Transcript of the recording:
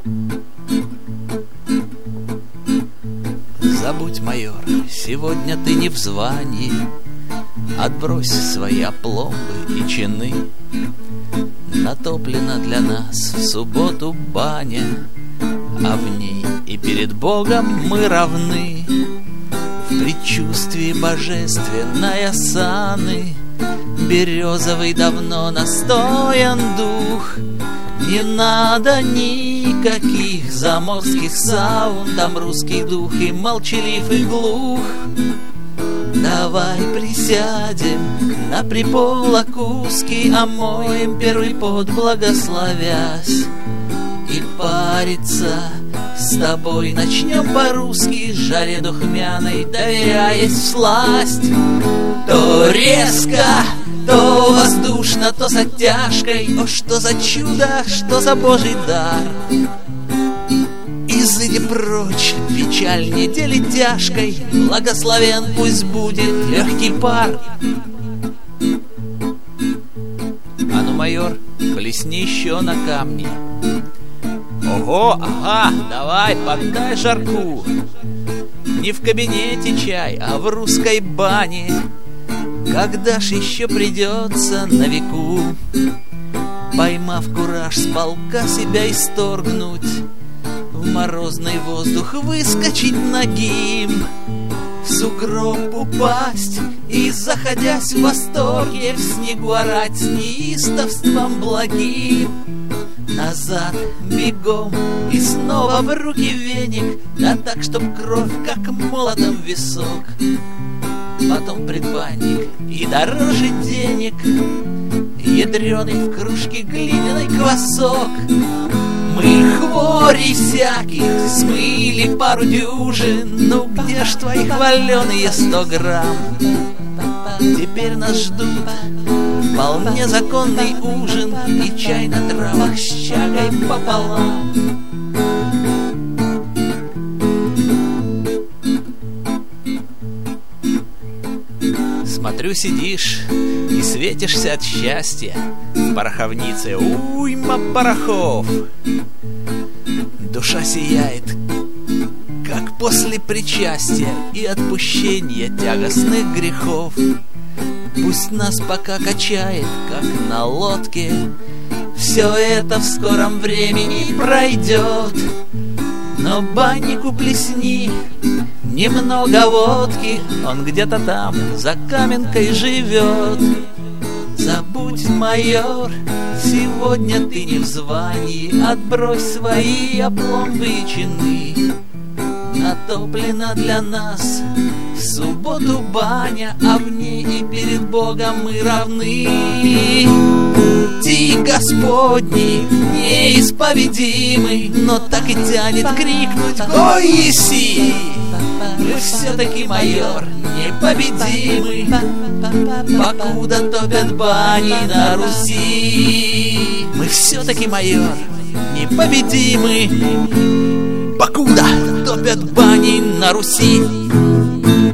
Забудь, майор, сегодня ты не в звании. Отбрось свои опломбы и чины. Натоплена для нас в субботу баня, а в ней и перед Богом мы равны. В предчувствии божественной осаны березовый давно настоян дух. Не надо никаких заморских саун, там русский дух и молчалив, и глух. Давай присядем на приполок узкий, омоем первый пот, благословясь, и париться с тобой начнем по-русски, жаре духмяной, доверяясь всласть. То резко, то воздушно, то с оттяжкой. О, что за чудо, что за Божий дар! Изыди прочь печаль недели тяжкой, благословен пусть будет легкий пар. А ну, майор, плесни еще на камни. Ого, ага, давай, подай жарку. Не в кабинете чай, а в русской бане. Когда ж еще придется на веку, поймав кураж, с полка себя исторгнуть, в морозный воздух выскочить нагим, в сугроб упасть и, заходясь в восторге, в снегу орать с неистовством благим. Назад бегом и снова в руки веник, да так, чтоб кровь как молотом в висок. Потом предбанник и дороже денег, ядреный в кружке глиняный квасок. Мы хворей всяких смыли пару дюжин, ну где ж твои хваленые 100 грамм? Теперь нас ждут вполне законный ужин и чай на травах с чагой пополам. Смотрю, сидишь и светишься от счастья. В пороховнице уйма порохов. Душа сияет, как после причастия и отпущения тягостных грехов. Пусть нас пока качает, как на лодке, все это в скором времени пройдет. Но баннику плесни немного водки, он где-то там за каменкой живет. Забудь, майор, сегодня ты не в звании, отбрось свои опломбы и чины. Натоплена для нас в субботу баня, а в ней и перед Богом мы равны. Пути Господни неисповедимый, но так и тянет крикнуть: «Ой, еси!» Мы все-таки, майор, непобедимы, покуда топят бани на Руси. Мы все-таки, майор, непобедимы, покуда топят бани на Руси.